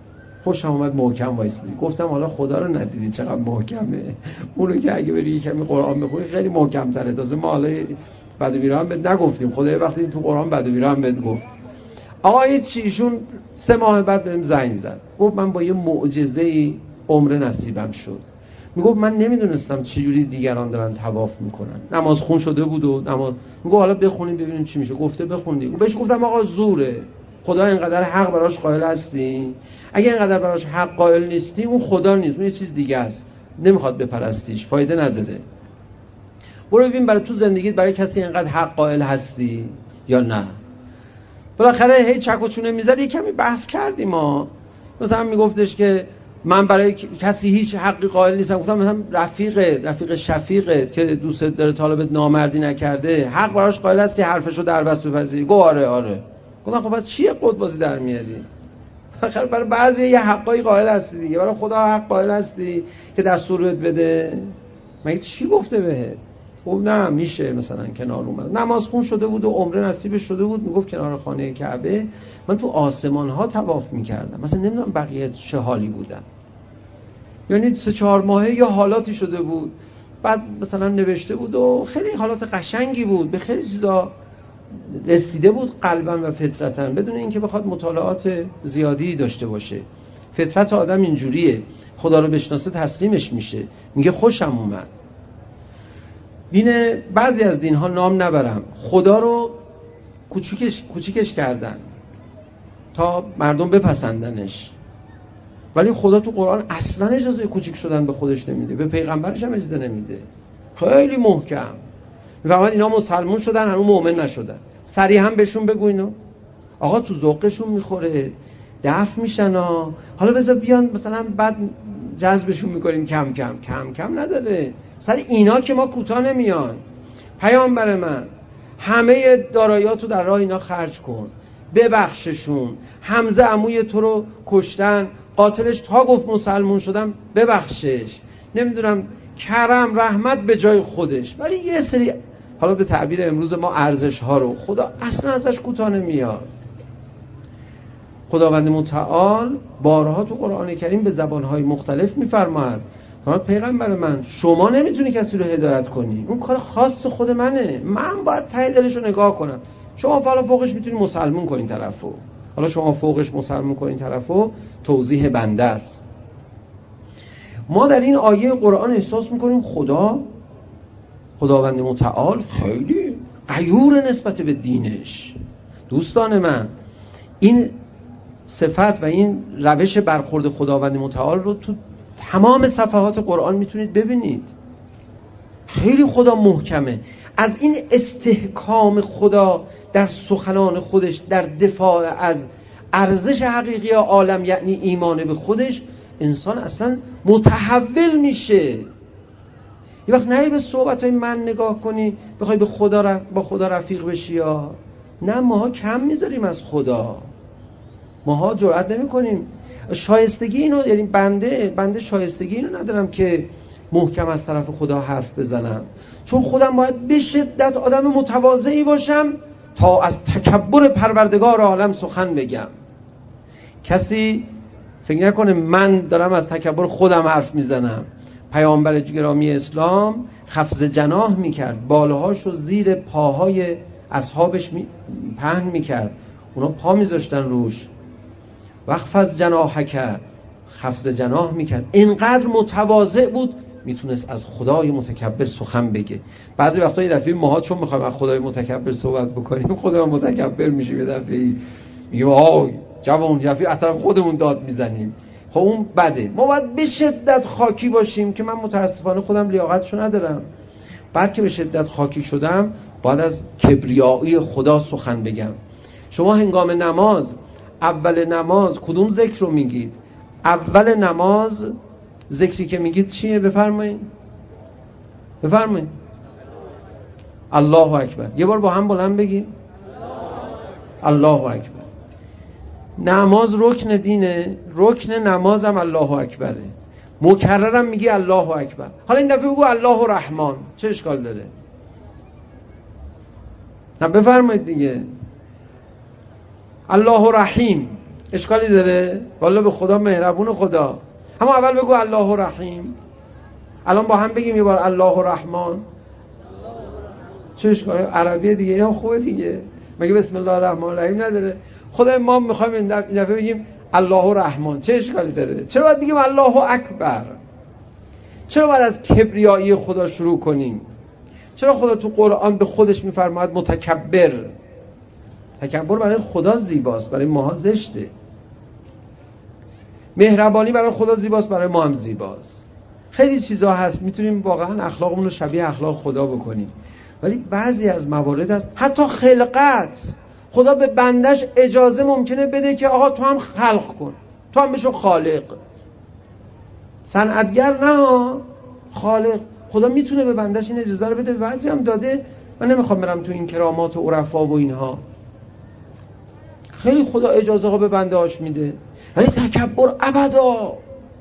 اومد محکم وایسیدی. گفتم حالا خدا رو ندیدی چقدر محکمه؟ اونو که اگه بری کمی قرآن بخونی خیلی محکم تره. تازه ما حالا بد و بیرا هم بهت نگفتیم، خدا وقتی تو قرآن بد و بیرا هم بهت گفت. آقا هیچی، ایشون 3 ماه بعد بهم زنگ زد، گفت من با یه معجزه‌ای عمر نصیبم شد. میگفت من نمیدونستم چجوری دیگران دارن طواف میکنن، نماز خون شده بود و نماز. میگفت حالا بخونیم ببینیم چی میشه. گفته بخوندیم. بهش گفتم آقا زوره، خدا اینقدر حق براش قائل هستی؟ اگه اینقدر براش حق قائل نیستی اون خدا نیست، اون یه چیز دیگه است، نمیخواد بپرستیش، فایده نداره. برو ببین برای تو زندگیت برای کسی اینقدر حق قائل هستی یا نه. بالاخره هی چک و چونه میزد، یه کمی بحث کردیم ما. مثلا میگفتش که من برای کسی هیچ حقی قائل نیستم. گفتم مثلا رفیق شفیقت که دوست داره طالبت نامردی نکرده، حق براش قائل هستی حرفشو در بس بپذیری؟ گفت آره. گفتم خب پس چیه قد بازی در میاری؟ آخر برای بعضی یه حقایی قائل هستی دیگه، برای خدا حق قائل هستی که دستور بده؟ مگه چی گفته بهت؟ گفت نه میشه مثلا کنار اومد، نماز خون شده بود و عمره نصیبش شده بود، میگفت کنار خانه کعبه من تو آسمان ها طواف میکردم. مثلا نمیدونم بقیه چه حالی بودن، یعنی 3-4 ماهه یا حالاتی شده بود، بعد مثلا نوشته بود و خیلی حالات قشنگی بود، به خیلی چیزا رسیده بود قلبا و فطرتا، بدون اینکه بخواد مطالعات زیادی داشته باشه. فطرت آدم اینجوریه، خدا رو بشناسه تسلیمش میشه، میگه خوشم اومد. بعضی از دین‌ها نام نبرم، خدا رو کوچیکش کردن تا مردم بپسندنش، ولی خدا تو قرآن اصلا اجازه کوچیک شدن به خودش نمیده، به پیغمبرش هم اجازه نمیده. خیلی محکم میفهمن اینا مسلمون شدن هنوز مؤمن نشدن، صریحا بهشون بگو اینو آقا تو ذوقشون میخوره، دفع میشن حالا بذار بیان مثلا بعد جذبشون میکنیم کم کم نداره. سر اینا که ما کوتاه نمیان. پیامبر من همه داراییاتو در راه اینا خرج کن، ببخششون. حمزه عموی تو رو کشتن، قاتلش تا گفت مسلمون شدم ببخشش. نمیدونم کرم رحمت به جای خودش، ولی یه سری حالا به تعبیر امروز ما ارزش ها رو خدا اصلا ازش کوتاه نمیاد. خداوند متعال بارها تو قرآن کریم به زبانهای مختلف میفرماید پیغمبر من شما نمیتونی کسی رو هدایت کنی، اون کار خاص خود منه، من باید ته دلش رو نگاه کنم. شما فعلا فوقش میتونی مسلمون کنین طرفو، حالا شما فوقش مسلمون کنین طرفو توضیح بنده است. ما در این آیه قرآن احساس میکنیم خداوند متعال خیلی غیور نسبت به دینش. دوستان من، این صفت و این روش برخورد خداوند متعال رو تو تمام صفحات قرآن میتونید ببینید. خیلی خدا محکمه. از این استحکام خدا در سخنان خودش در دفاع از ارزش حقیقی عالم، یعنی ایمان به خودش، انسان اصلا متحول میشه. یه وقت نهی به صحبتهای من نگاه کنی بخوای با خدا رفیق بشی، یا نه، ماها کم میذاریم از خدا، ماها جرئت نمی کنیم. شایستگی اینو، یعنی بنده شایستگی اینو ندارم که محکم از طرف خدا حرف بزنم، چون خودم باید به شدت آدم متواضعی باشم تا از تکبر پروردگار عالم سخن بگم. کسی فکر نکنه من دارم از تکبر خودم حرف میزنم. پیامبر گرامی اسلام خفض جناح میکرد، بالهاشو زیر پاهای اصحابش پهن میکرد، اونا پا میذاشتن روش. وخفض جناحک، خفض جناح میکرد. اینقدر متواضع بود میتونست از خدای متکبر سخن بگه. بعضی وقتا یه دفعه ماها چون میخوایم از خدای متکبر صحبت بکنیم، خدا متکبر میشیم، یه دفعه میگیم آی جوان، یه دفعه اطراف خودمون داد میزنیم. خب اون بده. ما باید به شدت خاکی باشیم که من متاسفانه خودم لیاقتشو ندارم. بعد که به شدت خاکی شدم باید از کبریایی خدا سخن بگم. شما هنگام نماز، اول نماز کدوم ذکر رو میگید؟ اول نماز ذکری که میگید چیه؟ بفرمایید الله اکبر. یه بار با هم بلند بگید الله اکبر. نماز رکن دینه، رکن نمازم الله اکبره، مکررم میگی الله اکبر. حالا این دفعه بگو الله رحمان، چه اشکال داره؟ نه بفرمایید دیگه. الله رحیم اشکالی داره؟ والله به خدا مهربون خدا. اما اول بگو الله رحیم. الان با هم بگیم یه بار الله رحمان. چه اشکالی؟ عربیه دیگه، اینا خوبه دیگه. مگه بسم الله الرحمن الرحیم نداره؟ خدا ما میخوایم این دفعه بگیم الله رحمان، چه اشکالی داره؟ چرا باید بگیم الله اکبر؟ چرا باید از کبریایی خدا شروع کنیم؟ چرا خدا تو قرآن به خودش میفرماید متکبر؟ تکبر برای خدا زیباست، برای ماها زشته. مهربانی برای خدا زیباست، برای ما هم زیباست. خیلی چیزا هست میتونیم واقعا اخلاقمون رو شبیه اخلاق خدا بکنیم، ولی بعضی از موارد هست حتی خلقت خدا به بندش اجازه ممکنه بده که آقا تو هم خلق کن، تو هم بشو خالق. صنعتگر نه، خالق. خدا میتونه به بندش این اجازه رو بده، بعضی هم داده. من نمیخوام برم تو این کرامات و عرفا و اینها. خیلی خدا اجازه ها به بنده هاش میده، ولی تکبر ابدا.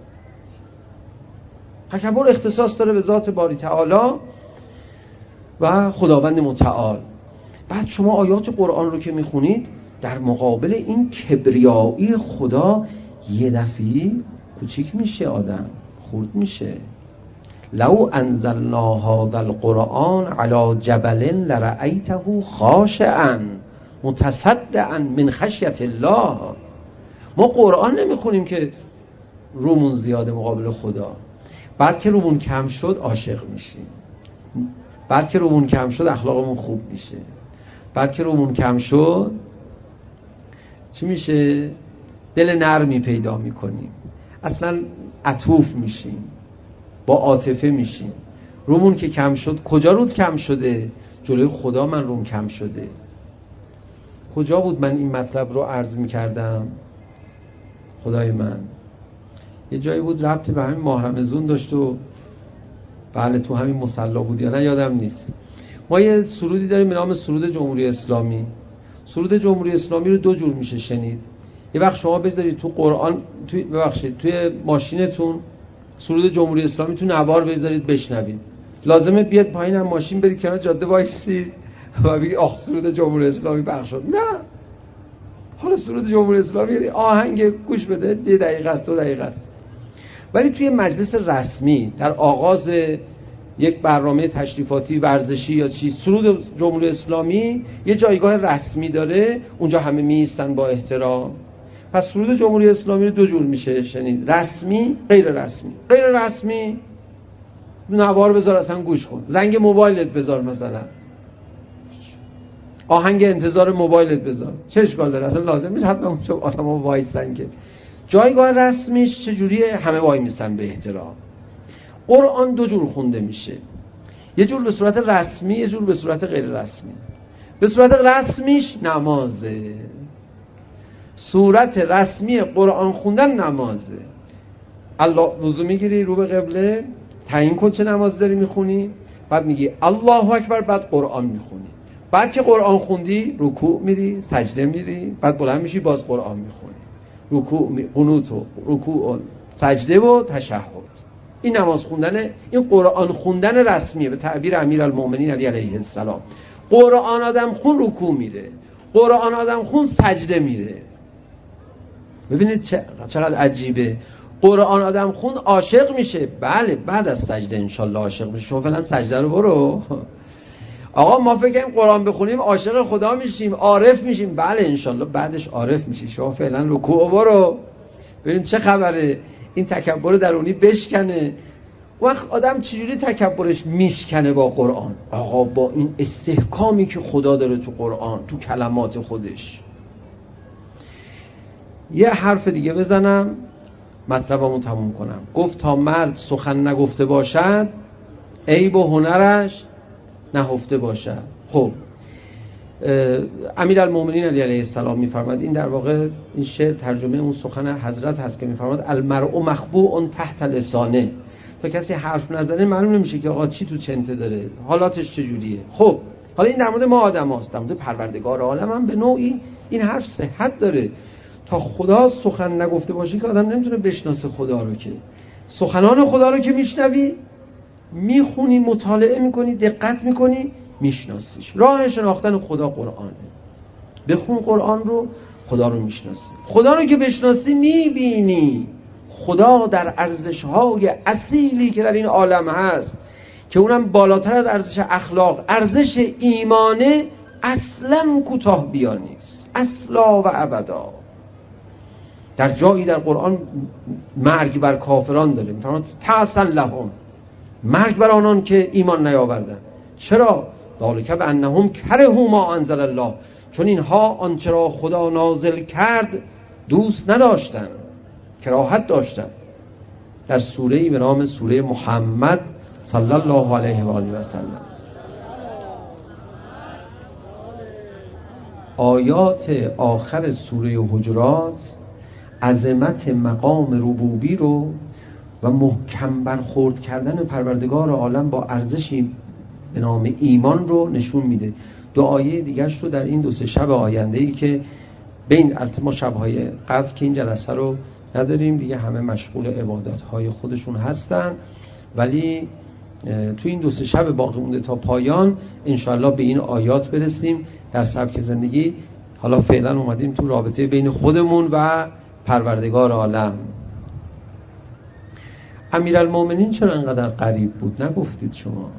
تکبر اختصاص داره به ذات باری تعالی و خداوند متعال. بعد شما آیات قرآن رو که میخونید در مقابل این کبریایی خدا یه دفعه کوچیک میشه، آدم خورد میشه. لو انزلنا هذا القرآن على جبل لرأیته خاشعا متصدعا من خشیت الله. ما قرآن نمیخونیم که رومون زیاده مقابل خدا. بعد که رومون کم شد عاشق میشیم، بعد که رومون کم شد اخلاقمون خوب میشه، بعد که رومون کم شد چی میشه؟ دل نرمی پیدا میکنیم، اصلا عطوف میشیم، با عاطفه میشیم. رومون که کم شد، کجا رود کم شده؟ جلوی خدا من روم کم شده. کجا بود من این مطلب رو عرض میکردم؟ خدای من یه جایی بود ربطی به همین ماه رمضان داشت و بله تو همین مصلا بود یا نه یادم نیست. ما یه سرودی داریم به نام سرود جمهوری اسلامی. سرود جمهوری اسلامی رو دو جور میشه شنید. یه وقت شما بذارید تو قرآن، توی ماشینتون سرود جمهوری اسلامی تو نوار بذارید بشنوید. لازمه بیاد پایین هم ماشین برید کنار جاده وایسید و بگید آخ سرود جمهوری اسلامی پخش شد. نه، حالا سرود جمهوری اسلامی یعنی آهنگ گوش بده، 1 دقیقه است 2 دقیقه است. ولی توی مجلس رسمی در آغاز یک برنامه تشریفاتی ورزشی یا چی، سرود جمهوری اسلامی یه جایگاه رسمی داره، اونجا همه میایستن با احترام. پس سرود جمهوری اسلامی رو دو جور میشه شنید، رسمی، غیر رسمی. غیر رسمی نوار بذار اصلا گوش کن، زنگ موبایلت بذار، مثلا آهنگ انتظار موبایلت بذار، چه اشکال داره؟ اصلا لازم نیست حتما اونجا آدم‌ها وایسن که. جایگاه رسمیش چجوریه؟ همه وای میستن به احترام. قرآن دو جور خونده میشه، یه جور به صورت رسمی، یه جور به صورت غیر رسمی. به صورت رسمیش نمازه. صورت رسمی قرآن خوندن نمازه. الله وضو میگیری رو به قبله، تعیین کن چه نماز داری میخونی، بعد میگی الله اکبر، بعد قرآن میخونی. بعد که قرآن خوندی رکوع میری، سجده میری، بعد بلند میشی باز قرآن میخونی. رکوع، قنوت و رکوع و سجده و تشهد. این نماز خوندن، این قرآن خوندن رسمیه به تعبیر امیرالمومنین علی علیه السلام. قرآن آدم خون رکوع میره، قرآن آدم خون سجده میره. ببینید چقدر عجیبه. قرآن آدم خون عاشق میشه، بله بعد از سجده انشالله عاشق میشه. شما فعلا سجده رو برو. آقا ما فکر کنیم قرآن بخونیم عاشق خدا میشیم، عارف میشیم، بله انشالله بعدش عارف میشی. شما فعلا رکوع برو. ببین چه خبره. این تکبر درونی بشکنه. وقت آدم چجوری تکبرش میشکنه با قرآن؟ آقا با این استحکامی که خدا داره تو قرآن، تو کلمات خودش. یه حرف دیگه بزنم مطلبمو تموم کنم. گفت تا مرد سخن نگفته باشد، عیب و هنرش نهفته باشد. خب امیرالمومنین علی علیه السلام میفرماد، این در واقع این شعر ترجمه اون سخن حضرت هست که میفرماد المرء مخبوء تحت لسانه. تا کسی حرف نزنه معلوم نمیشه که آقا چی تو چنته داره، حالاتش چجوریه. خب حالا این در مورد ما آدم هاست، در مورد پروردگار عالم هم به نوعی این حرف صحت داره. تا خدا سخن نگفته باشه که آدم نمیتونه بشناسه خدا رو. که سخنان خدا رو که میشنوی، میخونی، مطالعه میکنی، دقت میکنی، میشناسیش. راه شناختن خدا قرآنه. بخون قرآن رو، خدا رو میشناسی. خدا رو که بشناسی میبینی خدا در ارزش‌های اصیلی که در این عالم هست، که اونم بالاتر از ارزش اخلاق، ارزش ایمانه، اصلا کوتاه بیا نیست، اصلا و ابدا. در جایی در قرآن مرگ بر کافران داره، میفرماد تعسل لهم، مرگ بر آنان که ایمان نیاوردن. چرا؟ ذالک بانهم کرهوا ما انزل الله، چون اینها آنچه را خدا نازل کرد دوست نداشتن، کراهت داشتن. در سوره‌ای به نام سوره محمد صلی الله علیه و آله و سلم. آیات آخر سوره حجرات عظمت مقام ربوبی رو و محکم برخورد کردن پروردگار عالم با ارزشی به نام ایمان رو نشون میده. دو آیه دیگرش رو در این 2-3 شب آینده‌ای که بین ما شب‌های قدر که این جلسه رو نداریم دیگه، همه مشغول عبادات‌های خودشون هستن، ولی تو این 2-3 شب باقی مونده تا پایان انشالله به این آیات برسیم در سبک زندگی. حالا فعلا اومدیم تو رابطه بین خودمون و پروردگار عالم. امیرالمومنین چرا انقدر غریب بود نگفتید شما؟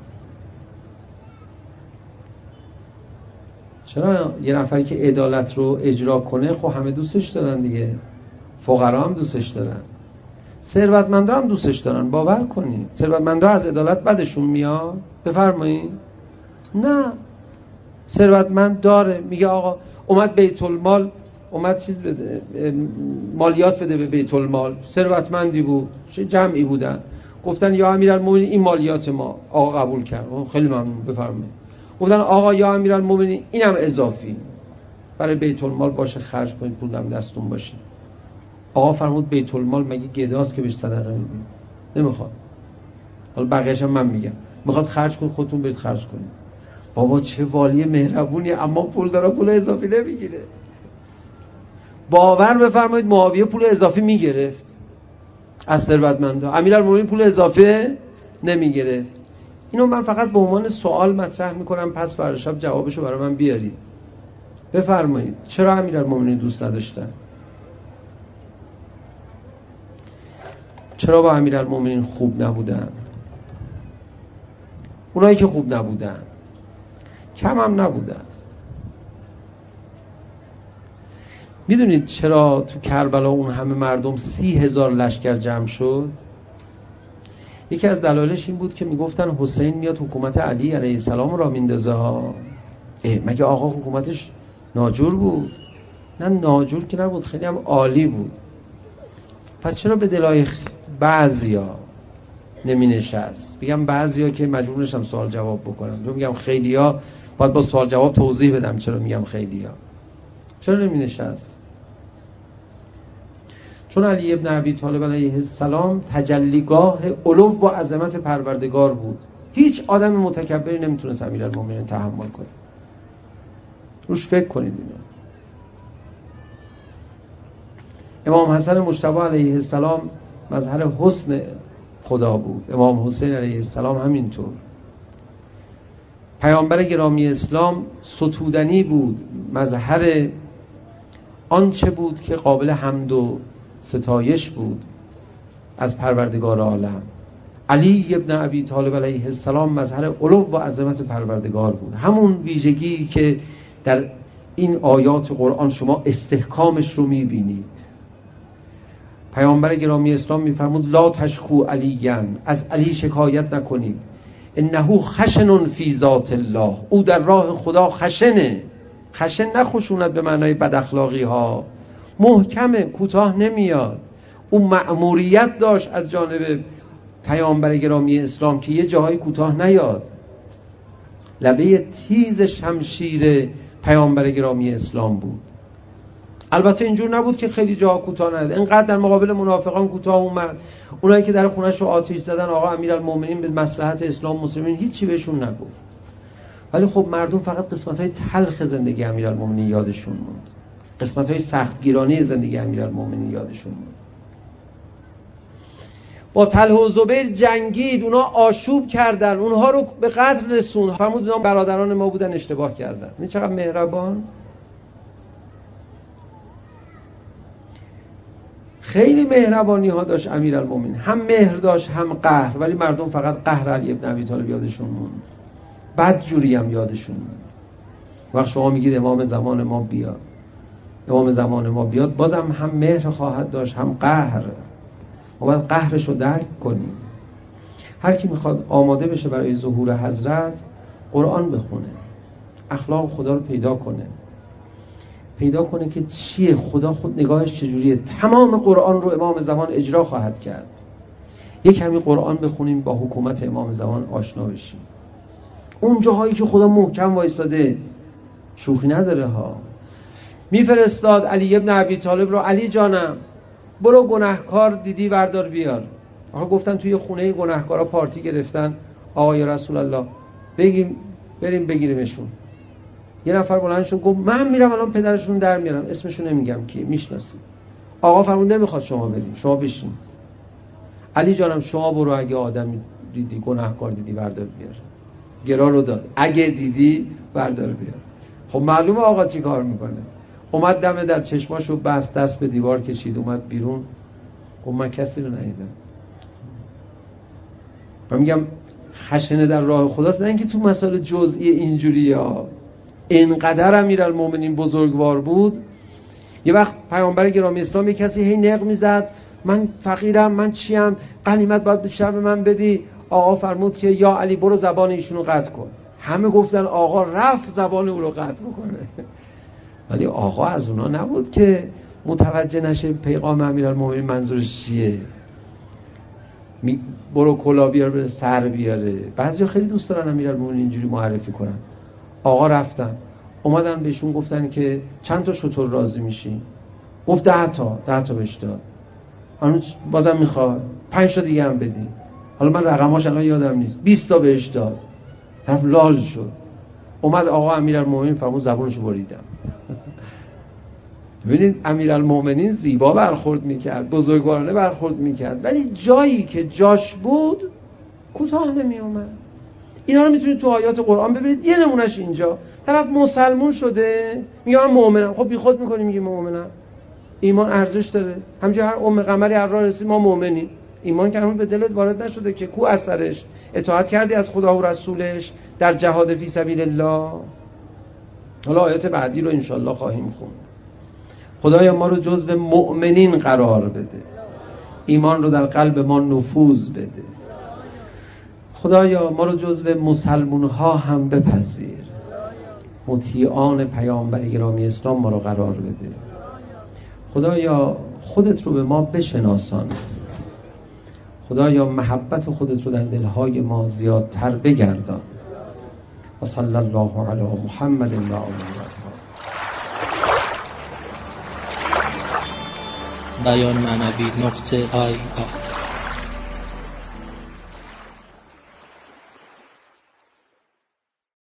چرا یه نفری که عدالت رو اجرا کنه خب همه دوستش دارن دیگه، فقرا هم دوستش دارن، ثروتمندا هم دوستش دارن. باور کنید ثروتمندا از عدالت بدشون میاد؟ بفرمایید نه. ثروتمند داره میگه آقا اومد بیت المال، اومد چیز بده، مالیات بده به بیت المال. ثروتمندی بود، چه جمعی بودن، گفتن یا امیرالمومنین این مالیات ما. آقا قبول کرد، خیلی ممنون بفرمایید. گفتن آقا یا امیرالمومنین اینم اضافی برای بیت المال باشه، خرج کنید، پولم دستون باشه. آقا فرمود بیت المال مگه گداست که بهش صدقه میدیم؟ نمیخواد. حالا بقیه‌اش هم من میگم، میخواد خرج کنید خودتون برید خرج کنید. بابا چه والی مهربونی، اما پول داره، پول اضافی نمیگیره. باور بفرمایید معاویه پول اضافی میگرفت از ثروتمندا، امیرالمومنین پول اضافی نمیگرفت. اینو من فقط به عنوان سوال مطرح میکنم، پس فردا شب جوابشو برای من بیارید. بفرمایید چرا امیرالمومنین دوست نداشتن؟ چرا با امیرالمومنین خوب نبودن؟ اونایی که خوب نبودن کم هم نبودن. میدونید چرا تو کربلا اون همه مردم 30,000 لشکر جمع شد؟ یکی از دلایلش این بود که میگفتن حسین میاد حکومت علی علیه السلام را میندازه ها. مگه آقا حکومتش ناجور بود؟ نه ناجور که نبود، خیلی هم عالی بود. پس چرا به دلای بعضیا نمی نشست؟ بگم بعضیا که مجبور نشم سوال جواب بکنم، چون میگم خیلیا باید با سوال جواب توضیح بدم چرا میگم خیلیا. چرا نمی نشست؟ چون علی ابن ابی طالب علیه السلام تجلیگاه علو و عظمت پروردگار بود. هیچ آدم متکبری نمیتونست امیرالمومنین تحمل کنه. روش فکر کنید اینا. امام حسن مجتبی علیه السلام مظهر حسن خدا بود، امام حسین علیه السلام همینطور. پیامبر گرامی اسلام ستودنی بود، مظهر آنچه بود که قابل حمد و ستایش بود از پروردگار عالم. علی ابن ابی طالب علیه السلام مظهر علو و عظمت پروردگار بود. همون ویژگی که در این آیات قرآن شما استحکامش رو میبینید. پیامبر گرامی اسلام میفرمود لا تشکو علیان، از علی شکایت نکنید، انه خشن فی ذات الله، او در راه خدا خشنه. خشن نه خشونت به معنای بد اخلاقی ها، محکمه، کوتاه نمیاد. او مأموریت داشت از جانب پیامبر گرامی اسلام که یه جاهای کوتاه نیاد. لبه تیز شمشیر پیامبر گرامی اسلام بود. البته اینجور نبود که خیلی جاها کوتاه نیاد، اینقدر در مقابل منافقان کوتاه اومد. اونایی که در خونش رو آتش زدن آقا امیرالمومنین به مصلحت اسلام مسلمین هیچی بهشون نگفت. ولی خب مردم فقط قسمت‌های تلخ زندگی امیرالمومنین یادشون موند، قسمت‌های سختگیرانه زندگی امیرالمومنین یادشون موند. با طلحه و زبیر جنگید، اونا آشوب کردن، اونها رو به قتل رسوند. فرمود اونا برادران ما بودن، اشتباه کردن. این چقدر مهربان. خیلی مهربانی ها داشت امیرالمومنین، هم مهر داشت هم قهر، ولی مردم فقط قهر علی ابن ابی طالب یادشون موند، بد جوری هم یادشون موند. وقت شما میگید امام زمان ما بیاد، امام زمان ما بیاد، بازم هم مهر خواهد داشت هم قهر. ما باید قهرش رو درک کنیم. هر کی میخواد آماده بشه برای ظهور حضرت، قرآن بخونه، اخلاق خدا رو پیدا کنه که چیه خدا، خود نگاهش چجوریه. تمام قرآن رو امام زمان اجرا خواهد کرد. یک کمی قرآن بخونیم، با حکومت امام زمان آشنا بشیم. اون جاهایی که خدا محکم وایستاده، شوخی نداره ها. میفرستاد علی ابن ابی طالب رو، علی جانم برو گناهکار دیدی وردار بیار. آقا گفتن توی خونه گناهکارا پارتی گرفتن، آقا یا رسول الله بریم بگیریمشون. یه نفر بلند شد گفت من میرم الان پدرشون در میارم، اسمشون نمیگم کیه، میشناسی. آقا فرمود نمیخواد شما بریم، شما بشین. علی جانم شما برو، اگه آدمی دیدی گناهکار دیدی بردار بیار. گرا رو داد، اگه دیدی بردار بیار. خب معلومه آقا چی کار میکنه. اومد دم در چشماشو بست، دست به دیوار کشید، اومد بیرون گفت من کسی رو ندیدم. من میگم خشنه در راه خداست، نه اینکه تو مسائل جزئی اینجوری ها. اینقدر امیرالمومنین بزرگوار بود. یه وقت پیامبر گرامی اسلام یه کسی هی نق میزد من فقیرم، من چیم، غنیمت باید بیشتر به من بدی. آقا فرمود که یا علی برو زبان ایشونو قطع کن. همه گفتن آقا رفت زبان او رو قطع کنه. ولی آقا از اونا نبود که متوجه نشه پیغام امیرالمومنین منظورش چیه. برو کلا بیار بره سر بیاره. بعضیا خیلی دوست دارن امیرالمومنین اینجوری معرفی کنن. آقا رفتن اومدن بهشون گفتن که چند تا شتر راضی میشین؟ گفت 10 تا بهش داد. هنوز بازم میخواد 5 تا دیگه هم بدین. حالا من رقماش الان یادم نیست. 20 تا بهش داد. طرف لال شد. اومد آقا امیرالمومنین فرمود زبونشو بریدم. ببینید امیرالمومنین زیبا برخورد میکرد، بزرگوارانه برخورد میکرد، ولی جایی که جاش بود کوتاه نمیومد. اینا رو میتونید تو آیات قرآن ببینید. یه نمونهش اینجا، طرف مسلمون شده میگه من مؤمنم. خب بی خود میکنی میگی مؤمنم. ایمان ارزش داره. همونجوری هر قمری هر راه رسید ما مؤمنیم. ایمان که هنوز به دلت وارد نشده که کو اثرش؟ اطاعت کردی از خدا و رسولش در جهاد فی سبیل الله. حالا آیات بعدی رو انشالله خواهیم خوند. خدایا ما رو جزو مؤمنین قرار بده، ایمان رو در قلب ما نفوذ بده. خدایا ما رو جزو مسلمون ها هم بپذیر، مطیعان پیامبر گرامی اسلام ما رو قرار بده. خدایا خودت رو به ما بشناسان. خدایا محبت خودت رو در دلهای ما زیادتر بگردان. و صلی الله علی محمد و آله. بیان معنوی .IR